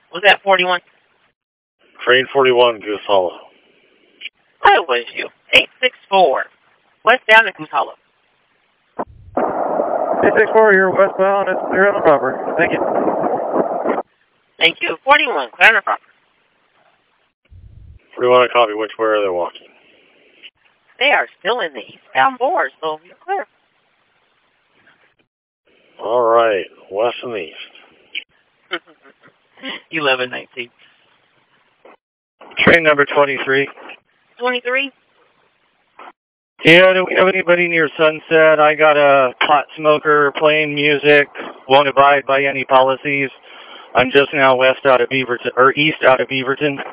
Was that 41? Train 41, Goose Hollow. That was you. 864. West down to Goose Hollow. 864, you're westbound. It's clear on the proper. Thank you. Thank you. 41, clear on the proper. 41, I copy. Which way are they walking? They are still in the eastbound board, so you're clear. All right, west and east. 1119. Train number 23. 23? Yeah, do we have anybody near Sunset? I got a pot smoker playing music, won't abide by any policies. I'm just now east out of Beaverton.